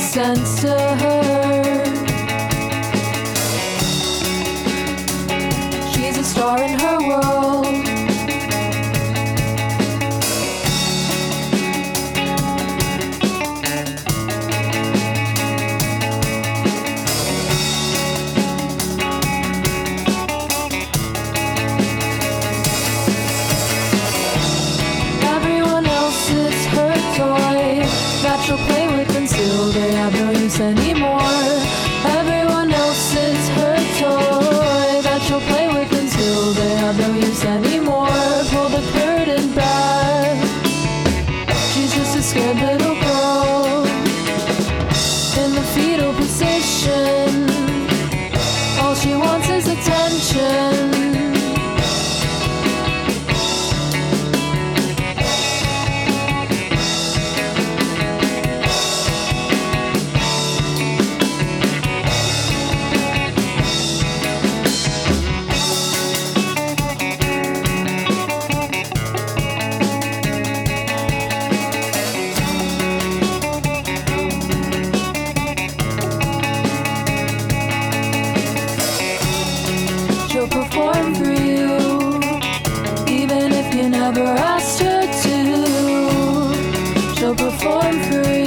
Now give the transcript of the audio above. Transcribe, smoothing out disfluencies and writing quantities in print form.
sense to her. She's a star in her world. Everyone else is her toy that she'll play with until they have no use anymore. Everyone else is her toy that she'll play with until they have no use anymore. Pull the curtain back. She's just a scared little girl in the fetal position. All she wants is attention. She'll perform for you, even if you never asked her to. She'll perform for you.